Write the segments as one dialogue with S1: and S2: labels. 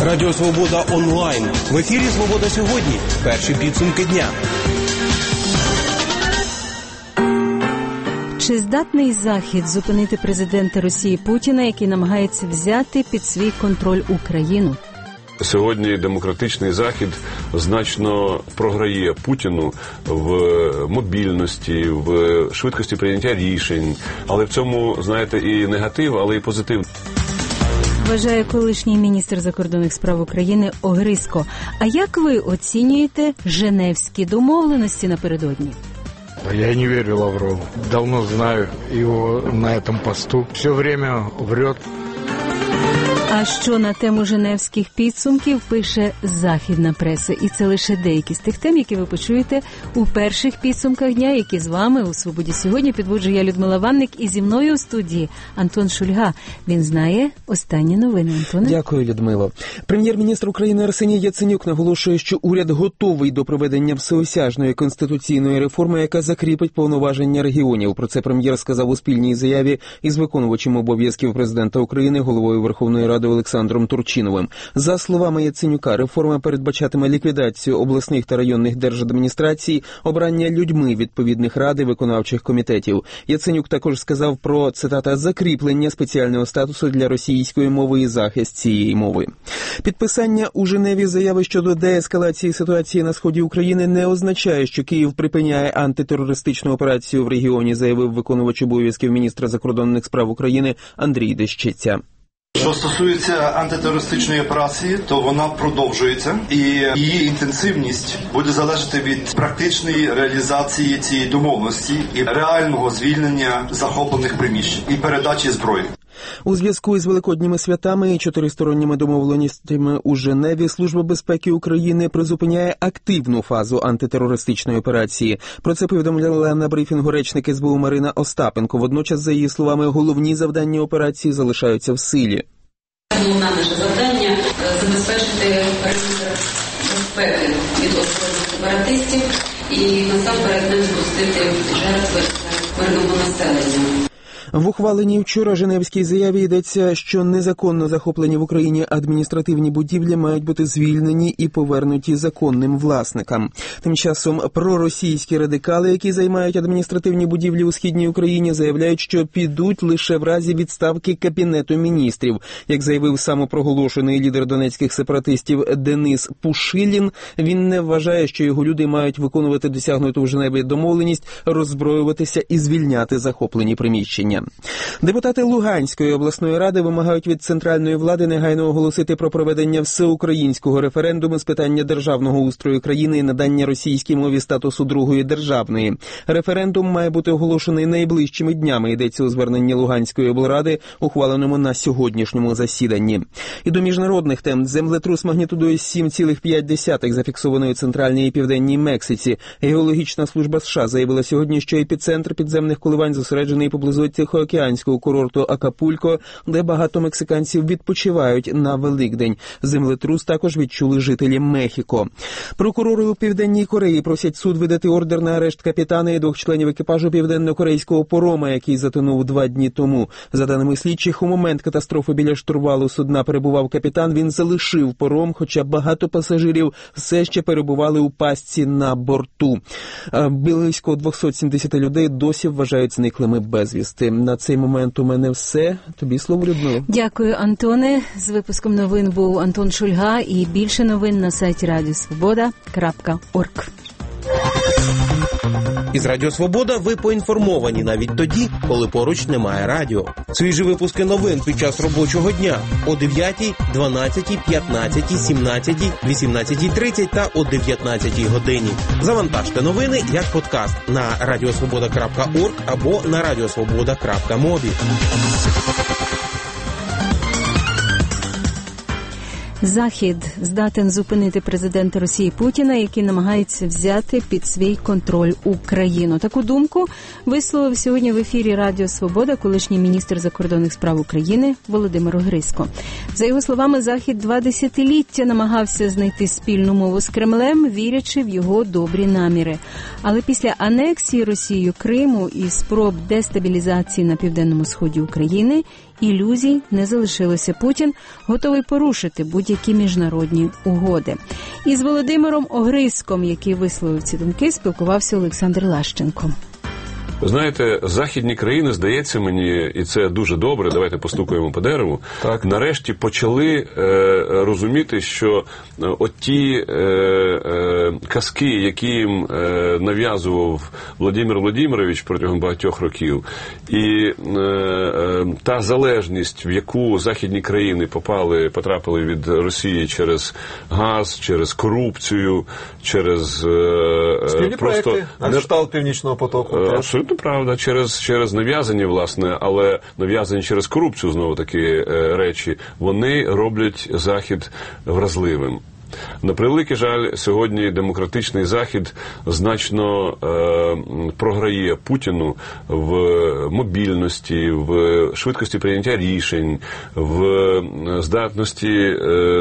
S1: Радіо Свобода онлайн. В ефірі «Свобода сьогодні». Перші підсумки дня.
S2: Чи здатний Захід зупинити президента Росії Путіна, який намагається взяти під свій контроль Україну?
S3: Сьогодні демократичний Захід значно програє Путіну в мобільності, в швидкості прийняття рішень. Але в цьому, знаєте, і негатив, але і позитив.
S2: Вважає колишній міністр закордонних справ України Огризко. А як ви оцінюєте Женевські домовленості напередодні?
S4: Я не верю Лаврову. Давно знаю его на этом посту. Все время врет.
S2: А що на тему женевських підсумків пише західна преса? І це лише деякі з тих тем, які ви почуєте у перших підсумках дня, які з вами у «Свободі сьогодні» підводжу я, Людмила Ванник, і зі мною у студії Антон Шульга. Він знає останні новини. Антоне?
S5: Дякую, Людмило. Прем'єр-міністр України Арсеній Яценюк наголошує, що уряд готовий до проведення всеосяжної конституційної реформи, яка закріпить повноваження регіонів. Про це прем'єр сказав у спільній заяві із виконувачем обов'язків президента України, головою Верховної Ради Олександром Турчиновим. За словами Яценюка, реформа передбачатиме ліквідацію обласних та районних держадміністрацій, обрання людьми відповідних рад і виконавчих комітетів. Яценюк також сказав про, цитата, закріплення спеціального статусу для російської мови і захист цієї мови. Підписання у Женеві заяви щодо деескалації ситуації на сході України не означає, що Київ припиняє антитерористичну операцію в регіоні, заявив виконувач обов'язків міністра закордонних справ України Андрій Дещиця.
S6: Що стосується антитерористичної операції, то вона продовжується, і її інтенсивність буде залежати від практичної реалізації цієї домовленості і реального звільнення захоплених приміщень і передачі зброї.
S5: У зв'язку із великодніми святами і чотиристоронніми домовленостями у Женеві Служба безпеки України призупиняє активну фазу антитерористичної операції. Про це повідомляла на брифінгу речник СБУ Марина Остапенко. Водночас, за її словами, головні завдання операції залишаються в силі.
S7: Головне наше завдання – забезпечити периметр безпеки від озброєних сепаратистів і насамперед не допустити жертви мирного населення.
S5: В ухваленій вчора Женевській заяві йдеться, що незаконно захоплені в Україні адміністративні будівлі мають бути звільнені і повернуті законним власникам. Тим часом проросійські радикали, які займають адміністративні будівлі у східній Україні, заявляють, що підуть лише в разі відставки Кабінету міністрів. Як заявив самопроголошений лідер донецьких сепаратистів Денис Пушилін, він не вважає, що його люди мають виконувати досягнуту в Женеві домовленість, роззброюватися і звільняти захоплені приміщення. Депутати Луганської обласної ради вимагають від центральної влади негайно оголосити про проведення всеукраїнського референдуму з питання державного устрою країни і надання російській мові статусу другої державної. Референдум має бути оголошений найближчими днями, йдеться у зверненні Луганської облради, ухваленому на сьогоднішньому засіданні. І до міжнародних тем. Землетрус магнітудою 7,5 зафіксований у центральній і південній Мексиці. Геологічна служба США заявила сьогодні, що епіцентр підземних коливань зосереджений поблизу тихоокеанського курорту Акапулько, де багато мексиканців відпочивають на Великдень. Землетрус також відчули жителі Мехіко. Прокурори у Південній Кореї просять суд видати ордер на арешт капітана і 2 членів екіпажу південно-корейського парома, який затонув 2 дні тому. За даними слідчих, у момент катастрофи біля штурвалу судна перебував капітан, він залишив паром, хоча багато пасажирів все ще перебували у пастці на борту. Близько 270 людей досі вважають зниклими безвісти. На цей момент у мене все. Тобі слово, Людмила.
S2: Дякую, Антоне. З випуском новин був Антон Шульга, і більше новин на сайті radiosvoboda.org.
S1: Із Радіо Свобода ви поінформовані навіть тоді, коли поруч немає радіо. Свіжі випуски новин під час робочого дня о 9, 12, 15, 17, 18:30 та о 19 годині. Завантажте новини як подкаст на radiosvoboda.org або на radiosvoboda.mobi.
S2: Захід здатен зупинити президента Росії Путіна, який намагається взяти під свій контроль Україну. Таку думку висловив сьогодні в ефірі Радіо Свобода колишній міністр закордонних справ України Володимир Огризко. За його словами, Захід 2 десятиліття намагався знайти спільну мову з Кремлем, вірячи в його добрі наміри. Але після анексії Росією Криму і спроб дестабілізації на південному сході України ілюзій не залишилося. Путін готовий порушити будь-які міжнародні угоди. Із Володимиром Огризком, який висловив ці думки, спілкувався Олександр Лащенко.
S3: Ви знаєте, західні країни, здається мені, і це дуже добре, давайте постукаємо по дереву, так, нарешті почали розуміти, що оті казки, які їм нав'язував Володимир Володимирович протягом багатьох років, і та залежність, в яку західні країни потрапили від Росії через газ, через корупцію, через
S8: спільні проекти, на кшталт Північного потоку.
S3: Абсолютно правда, через нав'язані, власне, але нав'язані через корупцію, знову-таки, речі, вони роблять Захід вразливим. На превеликий жаль, сьогодні демократичний Захід значно програє Путіну в мобільності, в швидкості прийняття рішень, в здатності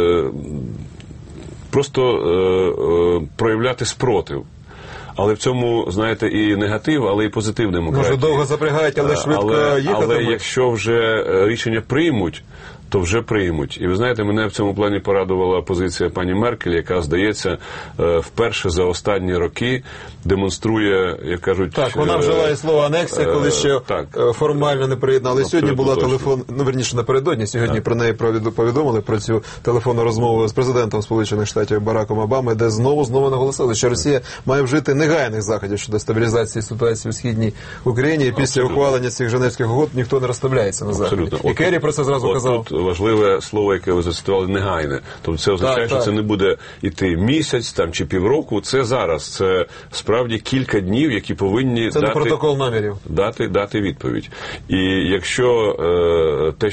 S3: просто проявляти спротив. Але в цьому, знаєте, і негатив, але і позитив демократії.
S8: Може, довго запрягають, але швидко їхати.
S3: Але якщо вже рішення приймуть, то вже приймуть. І ви знаєте, мене в цьому плані порадувала позиція пані Меркель, яка, здається, вперше за останні роки демонструє, як кажуть...
S8: Так, вона вживає слово анексія, коли ще формально не приєднали. Сьогодні була напередодні, сьогодні про неї повідомили, про цю телефонну розмову з президентом Сполучених Штатів Бараком Обамою, де знову наголосили, що Росія має вжити негайних заходів щодо стабілізації ситуації у Східній Україні, і після ухвалення цих Женевських угод ніхто не розставляється на Заході. І Керрі про це зразу казав.
S3: Важливе слово, яке ви зацитували, негайне. Тобто це означає, що це не буде йти місяць там, чи півроку, це зараз. Це справді кілька днів, які повинні
S8: це дати, протокол намірів.
S3: Дати відповідь. І якщо те,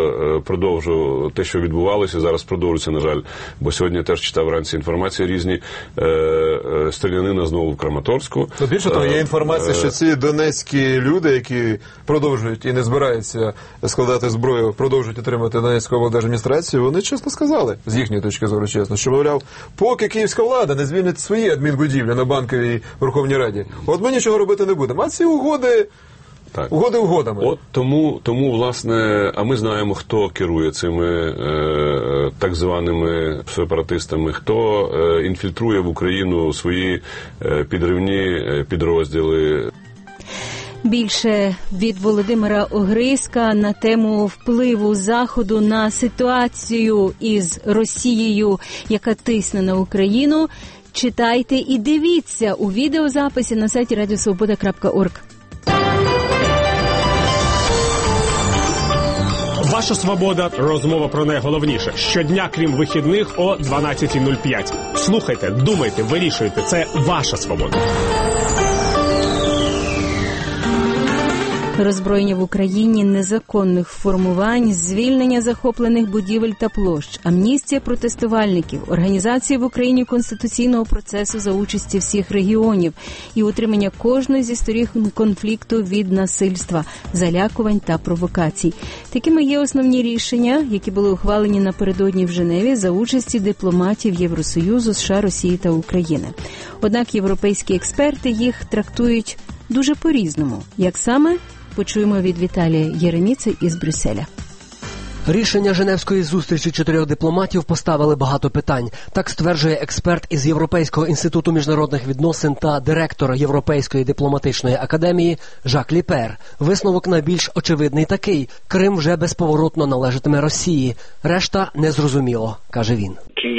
S3: що відбувалося, зараз продовжується, на жаль, бо сьогодні я теж читав вранці інформацію різні, стрілянина знову в Краматорську.
S8: Більше того, є інформація, що ці донецькі люди, які продовжують і не збираються складати зброю, продовжують отримати Донецьку облдержадміністрацію, вони чесно сказали, з їхньої точки зору чесно, що, мовляв, поки київська влада не звільнить свої адмінбудівлі на Банковій Верховній Раді, от ми нічого робити не будемо. А ці угоди... Так. Угоди угодами.
S3: От тому, власне, а ми знаємо, хто керує цими так званими сепаратистами, хто інфільтрує в Україну свої підривні підрозділи.
S2: Більше від Володимира Огризка на тему впливу Заходу на ситуацію із Росією, яка тисне на Україну, читайте і дивіться у відеозаписі на сайті radiosvoboda.org.
S9: Ваша свобода. Розмова про найголовніше. Щодня, крім вихідних, о 12:05. Слухайте, думайте, вирішуйте. Це ваша свобода.
S2: Роззброєння в Україні незаконних формувань, звільнення захоплених будівель та площ, амністія протестувальників, організація в Україні конституційного процесу за участі всіх регіонів і утримання кожної зі сторін конфлікту від насильства, залякувань та провокацій. Такими є основні рішення, які були ухвалені напередодні в Женеві за участі дипломатів Євросоюзу, США, Росії та України. Однак європейські експерти їх трактують дуже по-різному. Як саме? Почуємо від Віталія Єреміци із Брюсселя.
S10: Рішення Женевської зустрічі 4 дипломатів поставили багато питань. Так стверджує експерт із Європейського інституту міжнародних відносин та директор Європейської дипломатичної академії Жак Ліпер. Висновок найбільш очевидний такий – Крим вже безповоротно належатиме Росії. Решта незрозуміло, каже він.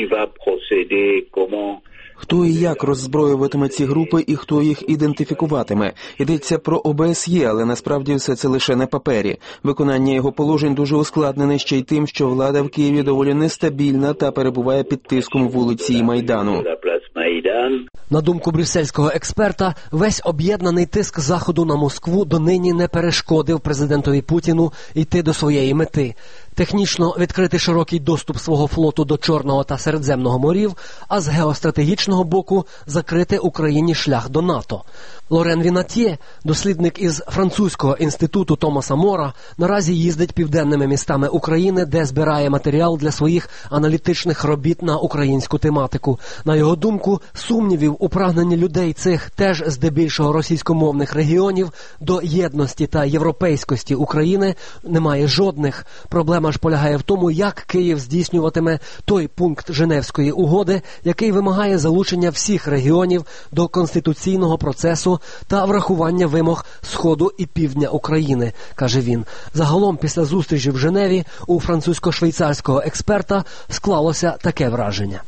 S5: Хто і як роззброюватиме ці групи і хто їх ідентифікуватиме? Йдеться про ОБСЄ, але насправді все це лише на папері. Виконання його положень дуже ускладнене ще й тим, що влада в Києві доволі нестабільна та перебуває під тиском вулиці і Майдану.
S10: На думку брюссельського експерта, весь об'єднаний тиск Заходу на Москву донині не перешкодив президентові Путіну йти до своєї мети. Технічно відкрити широкий доступ свого флоту до Чорного та Середземного морів, а з геостратегічного боку закрити Україні шлях до НАТО. Лорен Вінатьє, дослідник із французького інституту Томаса Мора, наразі їздить південними містами України, де збирає матеріал для своїх аналітичних робіт на українську тематику. На його думку, сумнівів у прагненні людей цих теж здебільшого російськомовних регіонів до єдності та європейськості України немає жодних. Проблема ж полягає в тому, як Київ здійснюватиме той пункт Женевської угоди, який вимагає залучення всіх регіонів до конституційного процесу та врахування вимог Сходу і Півдня України, каже він. Загалом, після зустрічі в Женеві у французько-швейцарського експерта склалося таке враження.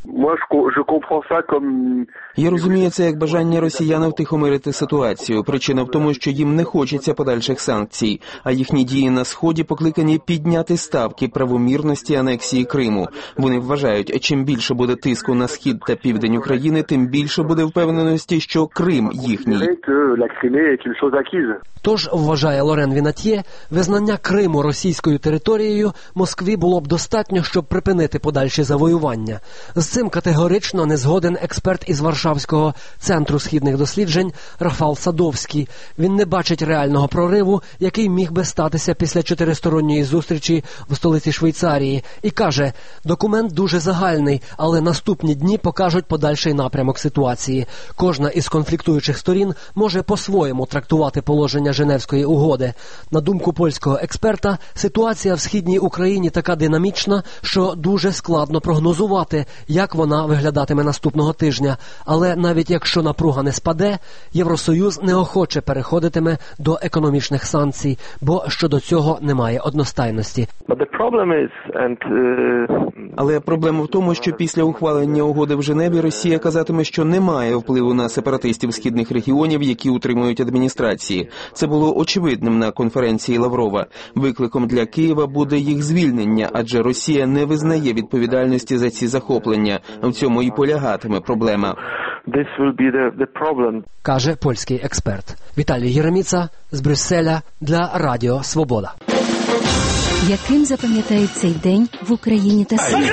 S5: Я розумію це як бажання росіян втихомирити ситуацію. Причина в тому, що їм не хочеться подальших санкцій, а їхні дії на Сході покликані підняти ставки правомірності анексії Криму. Вони вважають, чим більше буде тиску на Схід та Південь України, тим більше буде впевненості, що Крим їхній.
S10: Тож, вважає Лорен Вінатьє, визнання Криму російською територією Москві було б достатньо, щоб припинити подальші завоювання. З цим категорично не згоден експерт із Варшавського центру східних досліджень Рафал Садовський. Він не бачить реального прориву, який міг би статися після чотиристоронньої зустрічі в столиці Швейцарії. І каже, документ дуже загальний, але наступні дні покажуть подальший напрямок ситуації. Кожна із конфліктуючих сторін може по-своєму трактувати положення Женевської угоди. На думку польського експерта, ситуація в Східній Україні така динамічна, що дуже складно прогнозувати, як вона виглядатиме наступного тижня. Але навіть якщо напруга не спаде, Євросоюз неохоче переходитиме до економічних санкцій, бо щодо цього немає одностайності.
S5: Але проблема в тому, що після ухвалення угоди в Женеві Росія казатиме, що немає впливу на сепаратистів східних регіонів, які утримують адміністрації. Це було очевидним на конференції Лаврова. Викликом для Києва буде їх звільнення, адже Росія не визнає відповідальності за ці захоплення. В цьому і полягатиме проблема.
S10: Каже польський експерт. Віталій Єреміца з Брюсселя для Радіо Свобода.
S2: Яким запам'ятають цей день в Україні та світі?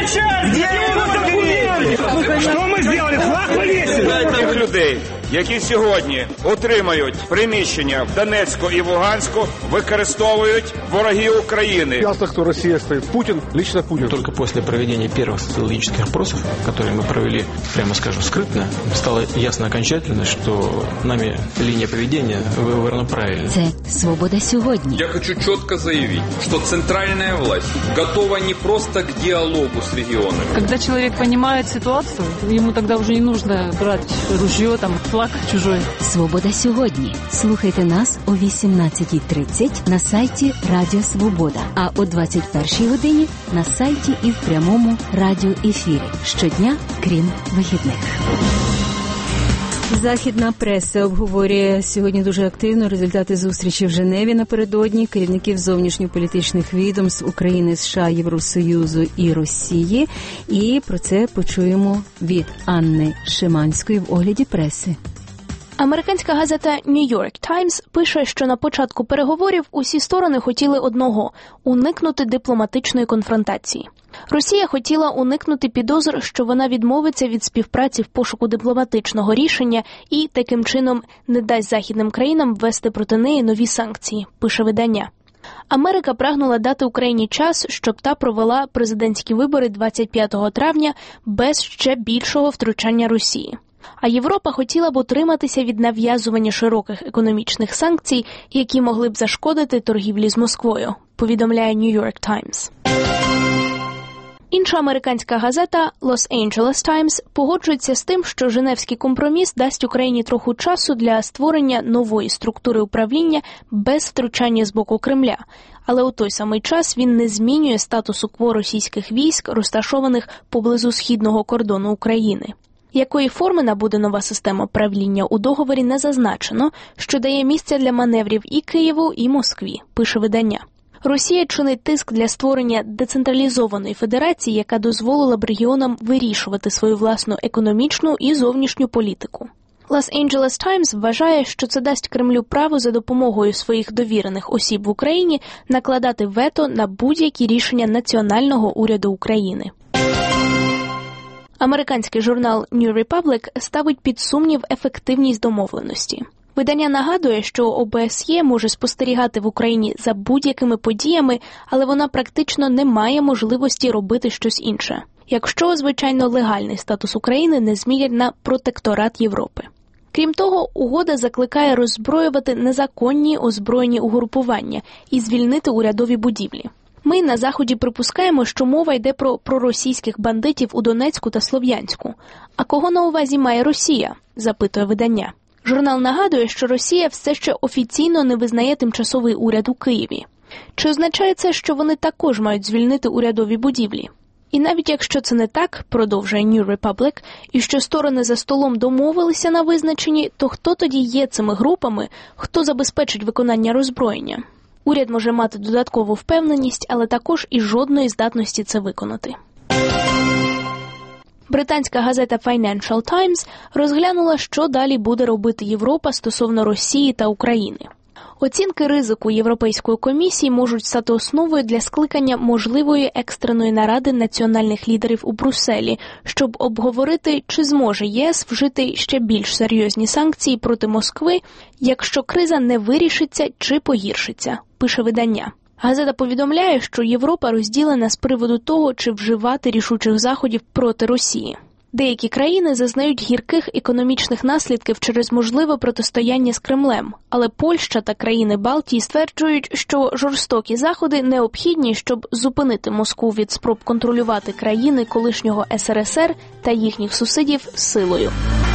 S11: Що ми зробили? Флаг повісили! Тих людей, які сьогодні отримають приміщення в Донецьку і в Луганську, використовують вороги України.
S12: Ясно, хто Росія стоїть. Путін, лично Путін.
S13: Только после проведения первых социологических опросов, которые мы провели, прямо скажем, скрытно, стало ясно окончательно, что нами линия поведения выбрана правильно.
S2: Це «Свобода сьогодні».
S14: Я хочу четко заявить, что центральная власть готова не просто к диалогу с регионами.
S15: Когда человек понимает ситуацию, ему тогда уже не нужно брать ружье, там, флаг чужой.
S2: «Свобода сьогодні». Слухайте нас о 18:30 на сайті Радіо Свобода, а о 21:00 годині на сайті і в прямому радіоефірі. Щодня, крім вихідних. Західна преса обговорює сьогодні дуже активно результати зустрічі в Женеві напередодні керівників зовнішньополітичних відомств України, США, Євросоюзу і Росії. І про це почуємо від Анни Шиманської в огляді преси.
S16: Американська газета New York Times пише, що на початку переговорів усі сторони хотіли одного – уникнути дипломатичної конфронтації. Росія хотіла уникнути підозр, що вона відмовиться від співпраці в пошуку дипломатичного рішення і, таким чином, не дасть західним країнам ввести проти неї нові санкції, пише видання. Америка прагнула дати Україні час, щоб та провела президентські вибори 25 травня без ще більшого втручання Росії. А Європа хотіла б утриматися від нав'язування широких економічних санкцій, які могли б зашкодити торгівлі з Москвою, повідомляє New York Times. Інша американська газета Los Angeles Times погоджується з тим, що Женевський компроміс дасть Україні трохи часу для створення нової структури управління без втручання з боку Кремля. Але у той самий час він не змінює статусу-кво російських військ, розташованих поблизу східного кордону України. Якої форми набуде нова система правління у договорі не зазначено, що дає місце для маневрів і Києву, і Москві, пише видання. Росія чинить тиск для створення децентралізованої федерації, яка дозволила б регіонам вирішувати свою власну економічну і зовнішню політику. Los-Angeles Times вважає, що це дасть Кремлю право за допомогою своїх довірених осіб в Україні накладати вето на будь-які рішення національного уряду України. Американський журнал New Republic ставить під сумнів ефективність домовленості. Видання нагадує, що ОБСЄ може спостерігати в Україні за будь-якими подіями, але вона практично не має можливості робити щось інше. Якщо, звичайно, легальний статус України не змінять на протекторат Європи. Крім того, угода закликає роззброювати незаконні озброєні угрупування і звільнити урядові будівлі. Ми на Заході припускаємо, що мова йде про проросійських бандитів у Донецьку та Слов'янську. А кого на увазі має Росія? Запитує видання. Журнал нагадує, що Росія все ще офіційно не визнає тимчасовий уряд у Києві. Чи означає це, що вони також мають звільнити урядові будівлі? І навіть якщо це не так, продовжує New Republic, і що сторони за столом домовилися на визначенні, то хто тоді є цими групами, хто забезпечить виконання роззброєння? Уряд може мати додаткову впевненість, але також і жодної здатності це виконати. Британська газета Financial Times розглянула, що далі буде робити Європа стосовно Росії та України. Оцінки ризику Європейської комісії можуть стати основою для скликання можливої екстреної наради національних лідерів у Брюсселі, щоб обговорити, чи зможе ЄС вжити ще більш серйозні санкції проти Москви, якщо криза не вирішиться чи погіршиться, пише видання. Газета повідомляє, що Європа розділена з приводу того, чи вживати рішучих заходів проти Росії. Деякі країни зазнають гірких економічних наслідків через можливе протистояння з Кремлем, але Польща та країни Балтії стверджують, що жорстокі заходи необхідні, щоб зупинити Москву від спроб контролювати країни колишнього СРСР та їхніх сусідів силою.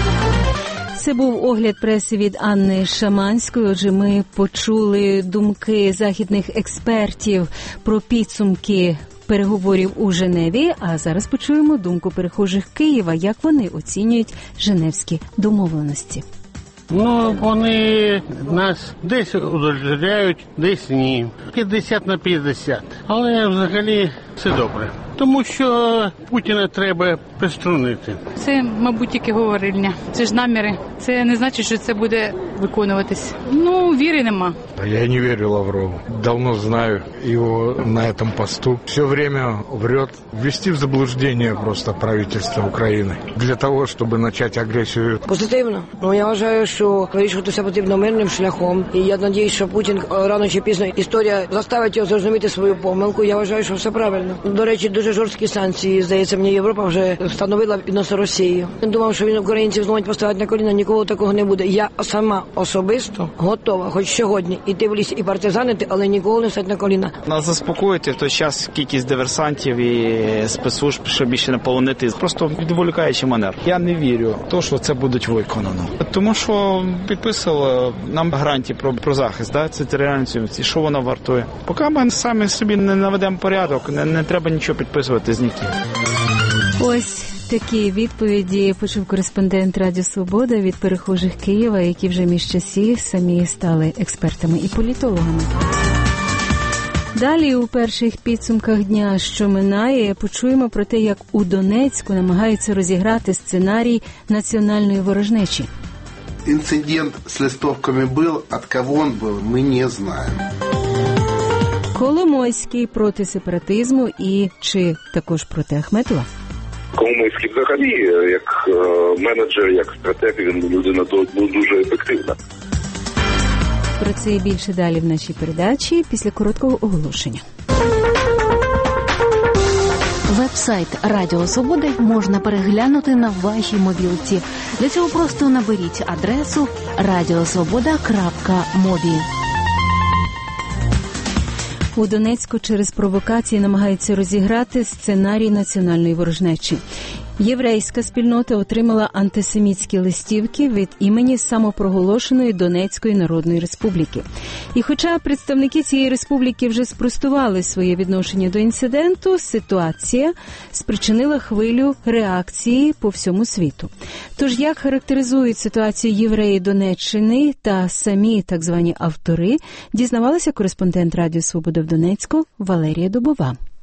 S2: Це був огляд преси від Анни Шаманської. Отже, ми почули думки західних експертів про підсумки переговорів у Женеві, а зараз почуємо думку перехожих Києва, як вони оцінюють женевські домовленості.
S17: Вони нас десь удовлетворяють, десь ні. 50/50. Але взагалі все добре. Тому що Путіна треба приструнити.
S15: Це, мабуть, тільки говорильня. Це ж наміри. Це не значить, що це буде виконуватись. Віри нема.
S4: Я не верю Лаврову. Давно знаю его на этом посту. Все время врет. Ввести в заблуждение просто правительство України. Для того, щоб почати агресію.
S18: Позитивно. Я вважаю, що вирішувати все потрібно мирним шляхом. І я сподіваюся, що Путін рано чи пізно історія заставить його зрозуміти свою помилку. Я вважаю, що все правильно. До речі, дуже жорсткі санкції, здається, мені Європа вже встановила відносно Росії. Я думав, що він українців зможуть поставити на коліна, нікого такого не буде. Я сама особисто готова, хоч сьогодні, іти в ліс і партизанити, але ніколи не стати на коліна.
S19: Нас заспокоїти в той час кількість диверсантів і спецслужб, щоб більше не полонити. Просто відволікаючий маневр. Я не вірю в те, що це буде виконано. Тому що підписували нам гарантії про захист, це територіальної цілісності, що вона вартує. Поки ми самі собі не наведемо порядок, не треба нічого підписувати з ніким.
S2: Ось такі відповіді почув кореспондент Радіо Свобода від перехожих Києва, які вже між часів самі стали експертами і політологами. Далі у перших підсумках дня, що минає, почуємо про те, як у Донецьку намагаються розіграти сценарій національної ворожнечі.
S20: Інцидент з листовками був, від кого він був, ми не знаємо.
S2: Коломойський проти сепаратизму і чи також проти Ахметова?
S21: Коломойський взагалі, як менеджер, як стратег, він людина дуже ефективна.
S2: Про це і більше далі в нашій передачі після короткого оголошення.
S22: Веб-сайт Радіо Свобода можна переглянути на вашій мобілці. Для цього просто наберіть адресу radiosvoboda.mobi.
S2: У Донецьку через провокації намагаються розіграти сценарій національної ворожнечі. Єврейська спільнота отримала антисемітські листівки від імені самопроголошеної Донецької Народної Республіки. І хоча представники цієї республіки вже спростували своє відношення до інциденту, ситуація спричинила хвилю реакції по всьому світу. Тож як характеризують ситуацію євреї Донеччини та самі так звані автори, дізнавалася кореспондент Радіо Свобода в Донецьку Валерія Добова.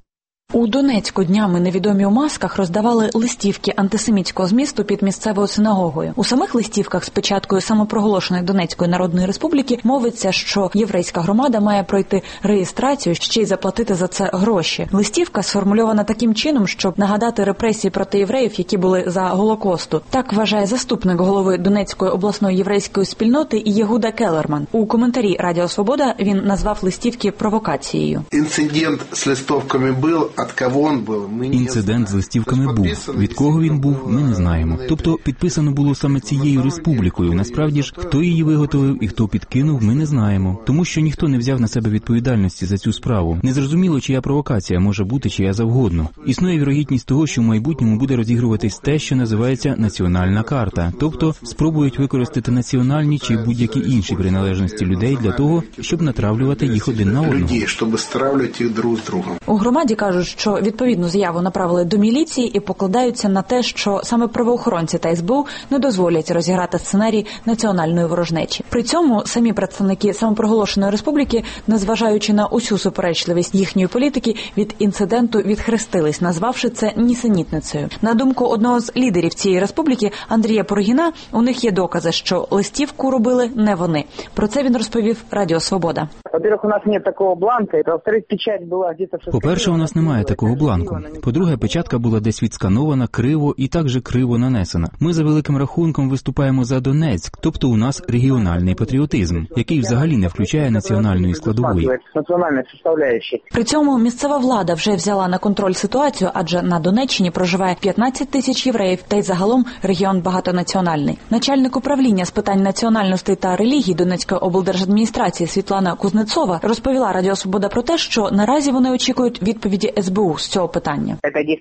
S6: У Донецьку днями невідомі у масках роздавали листівки антисемітського змісту під місцевою синагогою. У самих листівках з печаткою самопроголошеної Донецької Народної Республіки мовиться, що єврейська громада має пройти реєстрацію, ще й заплатити за це гроші. Листівка сформульована таким чином, щоб нагадати репресії проти євреїв, які були за Голокосту. Так вважає заступник голови Донецької обласної єврейської спільноти Єгуда Келерман. У коментарі Радіо Свобода він назвав листівки провокацією.
S20: Інцидент з листівками був.
S7: Інцидент з листівками був. Від кого він був, ми не знаємо. Тобто підписано було саме цією республікою. Насправді ж, хто її виготовив і хто підкинув, ми не знаємо. Тому що ніхто не взяв на себе відповідальності за цю справу. Незрозуміло, чия провокація може бути, чия завгодно. Існує вірогідність того, що в майбутньому буде розігруватись те, що називається національна карта. Тобто спробують використати національні чи будь-які інші приналежності людей для того, щоб натравлювати їх один на одного.
S20: Щоб стравлювати їх друг з другом.
S6: У громаді кажуть, що відповідну заяву направили до міліції і покладаються на те, що саме правоохоронці та СБУ не дозволять розіграти сценарій національної ворожнечі. При цьому самі представники самопроголошеної республіки, незважаючи на усю суперечливість їхньої політики, від інциденту відхрестились, назвавши це нісенітницею. На думку одного з лідерів цієї республіки, Андрія Порогіна, у них є докази, що листівку робили не вони. Про це він розповів Радіо Свобода.
S23: Во-первых, у нас нет такого бланка. Во-вторых, печать була где-то...
S7: По-перше, у нас немає такого бланку. По-друге, печатка була десь відсканована, криво і також криво нанесена. Ми за великим рахунком виступаємо за Донецьк, тобто у нас регіональний патріотизм, який взагалі не включає національної складової.
S6: При цьому місцева влада вже взяла на контроль ситуацію, адже на Донеччині проживає 15 тисяч євреїв, та й загалом регіон багатонаціональний. Начальник управління з питань національностей та релігій Донецької облдержадміністрації Світлана Кузнецова розповіла Радіо Свобода про те, що наразі вони очікують відповіді СБУ з цього питання.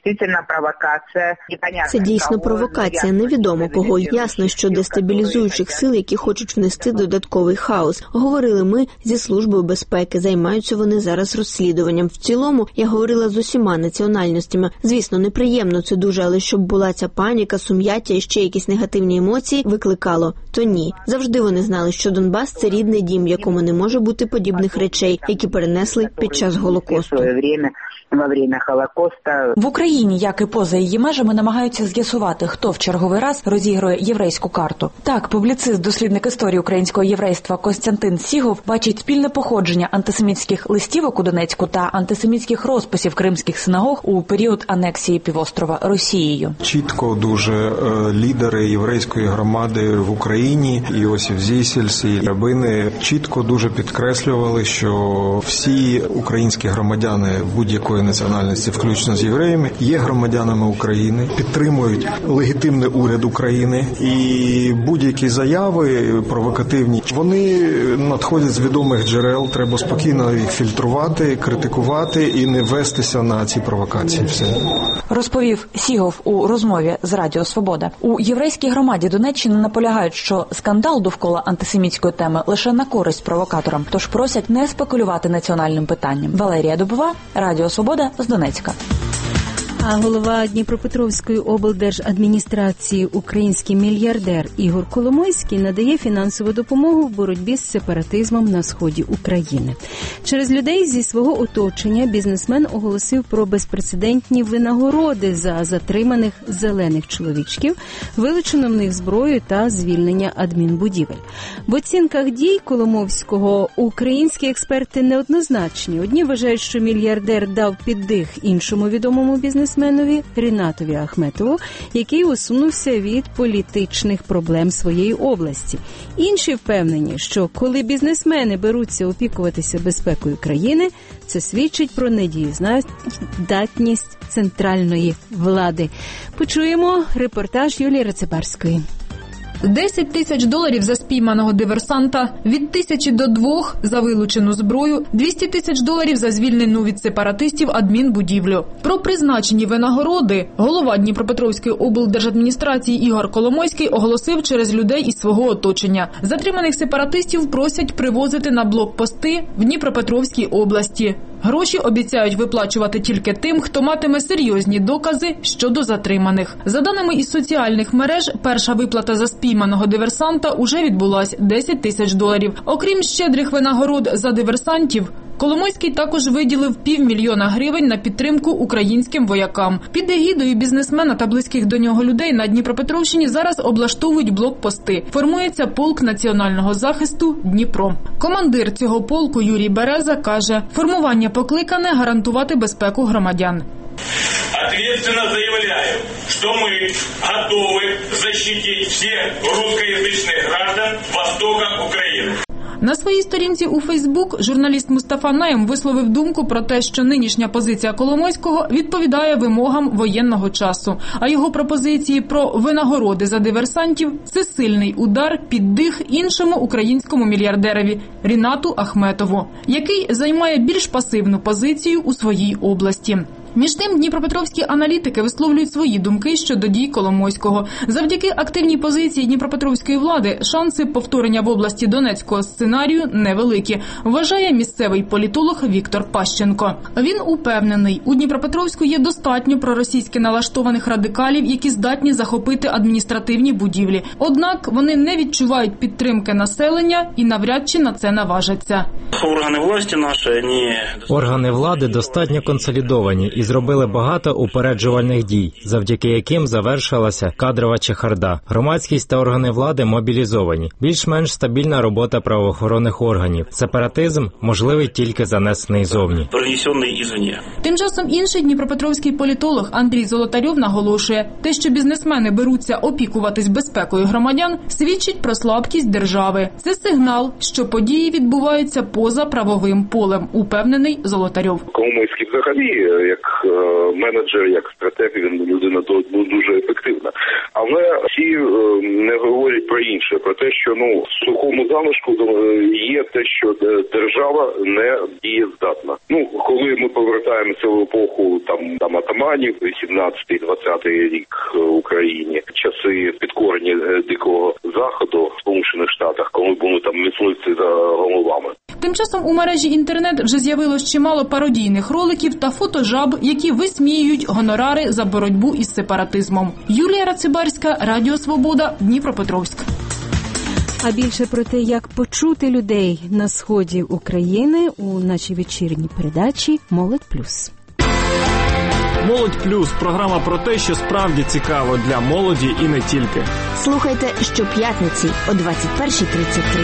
S24: Це дійсно провокація. Невідомо кого. Ясно, що дестабілізуючих сил, які хочуть внести додатковий хаос. Говорили ми зі Службою безпеки. Займаються вони зараз розслідуванням. В цілому, я говорила з усіма національностями. Звісно, неприємно це дуже, але щоб була ця паніка, сум'яття і ще якісь негативні емоції викликало, то ні. Завжди вони знали, що Донбас – це рідний дім, в якому не може бути подібних речей, які перенесли під час Голокосту.
S6: В Україні, як і поза її межами, намагаються з'ясувати, хто в черговий раз розігрує єврейську карту. Так, публіцист, дослідник історії українського єврейства Костянтин Сігов бачить спільне походження антисемітських листівок у Донецьку та антисемітських розписів кримських синагог у період анексії півострова Росією.
S25: Чітко дуже лідери єврейської громади в Україні, Іосиф Зісельс і рабини, чітко дуже підкреслювали, що всі українські громадяни будь-якої національності, включно з євреями, є громадянами України, підтримують легітимний уряд України, і будь-які заяви провокативні, вони надходять з відомих джерел, треба спокійно їх фільтрувати, критикувати і не вестися на ці провокації. Все.
S6: Розповів Сігов у розмові з Радіо Свобода. У єврейській громаді Донеччини наполягають, що скандал довкола антисемітської теми лише на користь провокаторам, тож просять не спекулювати національним питанням. Валерія Добова, Радіо Свобода з Донецька.
S2: А голова Дніпропетровської облдержадміністрації, український мільярдер Ігор Коломойський надає фінансову допомогу в боротьбі з сепаратизмом на сході України. Через людей зі свого оточення бізнесмен оголосив про безпрецедентні винагороди за затриманих зелених чоловічків, вилучену в них зброю та звільнення адмінбудівель. В оцінках дій Коломойського українські експерти неоднозначні. Одні вважають, що мільярдер дав піддих іншому відомому бізнесмену Рінатові Ахметову, який усунувся від політичних проблем своєї області. Інші впевнені, що коли бізнесмени беруться опікуватися безпекою країни, це свідчить про недієздатність центральної влади. Почуємо репортаж Юлії Рацебарської.
S26: $10 тисяч за спійманого диверсанта, від 1000 до 2 за вилучену зброю, $200 тисяч за звільнену від сепаратистів адмінбудівлю. Про призначені винагороди голова Дніпропетровської облдержадміністрації Ігор Коломойський оголосив через людей із свого оточення. Затриманих сепаратистів просять привозити на блокпости в Дніпропетровській області. Гроші обіцяють виплачувати тільки тим, хто матиме серйозні докази щодо затриманих. За даними із соціальних мереж, перша виплата за спійманого диверсанта уже відбулась – $10 тисяч. Окрім щедрих винагород за диверсантів, Коломойський також виділив 500 000 гривень на підтримку українським воякам. Під егідою бізнесмена та близьких до нього людей на Дніпропетровщині зараз облаштовують блокпости. Формується полк національного захисту «Дніпро». Командир цього полку Юрій Береза каже, формування покликане гарантувати безпеку громадян.
S11: Ответственно заявляю, что мы готовы защитить всех русскоязычных граждан востока Украины.
S26: На своїй сторінці у Фейсбук журналіст Мустафа Наєм висловив думку про те, що нинішня позиція Коломойського відповідає вимогам воєнного часу, а його пропозиції про винагороди за диверсантів – це сильний удар під дих іншому українському мільярдерові Рінату Ахметову, який займає більш пасивну позицію у своїй області. Між тим, дніпропетровські аналітики висловлюють свої думки щодо дій Коломойського. Завдяки активній позиції дніпропетровської влади шанси повторення в області Донецького сценарію невеликі, вважає місцевий політолог Віктор Пащенко. Він упевнений, у Дніпропетровську є достатньо проросійськи налаштованих радикалів, які здатні захопити адміністративні будівлі. Однак вони не відчувають підтримки населення і навряд чи на це наважаться.
S1: Органи влади достатньо консолідовані і зробили багато упереджувальних дій, завдяки яким завершилася кадрова чехарда. Громадськість та органи влади мобілізовані. Більш-менш стабільна робота правоохоронних органів. Сепаратизм можливий тільки занесений зовні.
S26: Тим часом інший дніпропетровський політолог Андрій Золотарьов наголошує, те, що бізнесмени беруться опікуватись безпекою громадян, свідчить про слабкість держави. Це сигнал, що події відбуваються поза правовим полем, упевнений Золотарьов.
S21: Коломойський взагалі, як менеджер, як стратег, він людина дуже ефективна. Але всі не говорять про інше, про те, що в сухому залишку є те, що держава не дієздатна. Коли ми повертаємося в епоху там атаманів, 17-20 рік в Україні, часи підкорення Дикого Заходу в Сполучених Штатах, коли були там мисливці за головами.
S26: Тим часом у мережі інтернет вже з'явилось чимало пародійних роликів та фотожаб, які висміюють гонорари за боротьбу із сепаратизмом. Юлія Рацибарська, Радіо Свобода, Дніпропетровськ.
S2: А більше про те, як почути людей на сході України у нашій вечірній передачі «Молодь плюс».
S3: «Молодь плюс» – програма про те, що справді цікаво для молоді і не тільки.
S24: Слухайте щоп'ятниці о 21:33.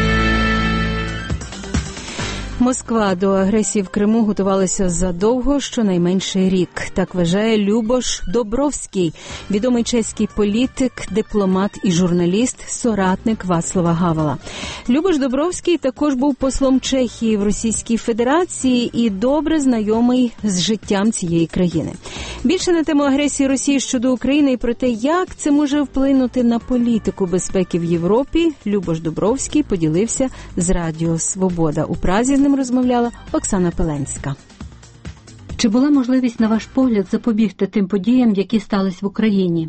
S2: Москва до агресії в Криму готувалася задовго, щонайменше рік. Так вважає Любош Добровський, відомий чеський політик, дипломат і журналіст, соратник Вацлава Гавела. Любош Добровський також був послом Чехії в Російській Федерації і добре знайомий з життям цієї країни. Більше на тему агресії Росії щодо України і про те, як це може вплинути на політику безпеки в Європі, Любош Добровський поділився з Радіо Свобода. У Празі з ним розмовляла Оксана Пеленська.
S22: Чи була можливість, на ваш погляд, запобігти тим подіям, які стались в Україні?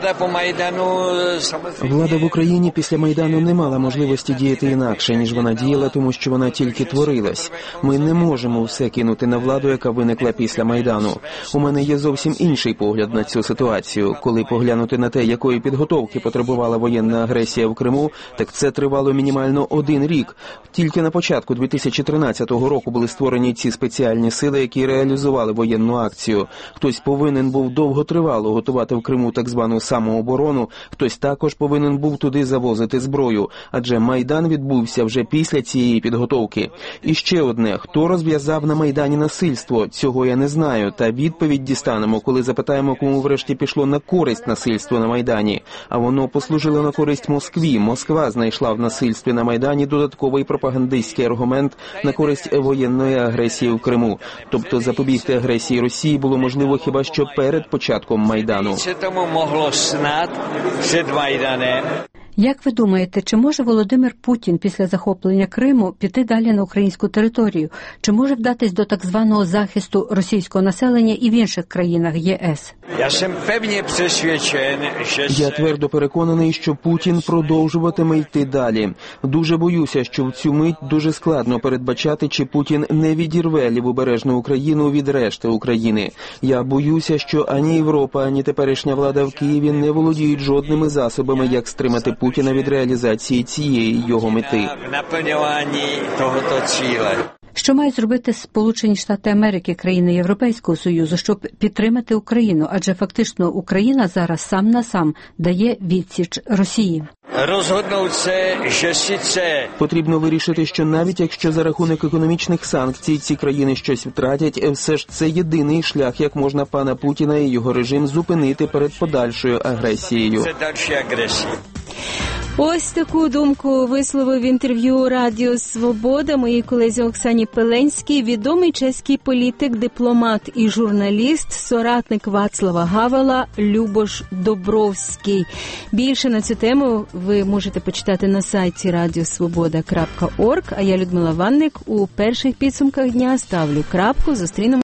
S5: Влада в Україні після Майдану не мала можливості діяти інакше, ніж вона діяла, тому що вона тільки творилась. Ми не можемо все кинути на владу, яка виникла після Майдану. У мене є зовсім інший погляд на цю ситуацію. Коли поглянути на те, якої підготовки потребувала воєнна агресія в Криму, так це тривало мінімально 1 рік. Тільки на початку 2013 року були створені ці спеціальні сили, які реалізували воєнну акцію. Хтось повинен був довготривало готувати в Криму так звану самооборону, хтось також повинен був туди завозити зброю, адже Майдан відбувся вже після цієї підготовки. І ще одне, хто розв'язав на Майдані насильство? Цього я не знаю, та відповідь дістанемо, коли запитаємо, кому врешті пішло на користь насильство на Майдані. А воно послужило на користь Москві. Москва знайшла в насильстві на Майдані додатковий пропагандистський аргумент на користь воєнної агресії в Криму. Тобто запобігти агресії Росії було можливо хіба що перед початком Майдану.
S22: Як ви думаєте, чи може Володимир Путін після захоплення Криму піти далі на українську територію? Чи може вдатись до так званого захисту російського населення і в інших країнах ЄС?
S5: Я твердо переконаний, що Путін продовжуватиме йти далі. Дуже боюся, що в цю мить дуже складно передбачати, чи Путін не відірве лівобережну Україну від решти України. Я боюся, що ані Європа, ані теперішня влада в Києві не володіють жодними засобами, як стримати Путіна від реалізації цієї його мети.
S22: Що мають зробити Сполучені Штати Америки, країни Європейського Союзу, щоб підтримати Україну? Адже фактично Україна зараз сам на сам дає відсіч Росії.
S5: Потрібно вирішити, що навіть якщо за рахунок економічних санкцій ці країни щось втратять, все ж це єдиний шлях, як можна пана Путіна і його режим зупинити перед подальшою агресією.
S2: Ось таку думку висловив в інтерв'ю Радіо Свобода моїй колезі Оксані Пеленській відомий чеський політик, дипломат і журналіст, соратник Вацлава Гавела Любош Добровський. Більше на цю тему ви можете почитати на сайті radiosvoboda.org, а я, Людмила Ванник, у перших підсумках дня ставлю крапку. Зустрінемося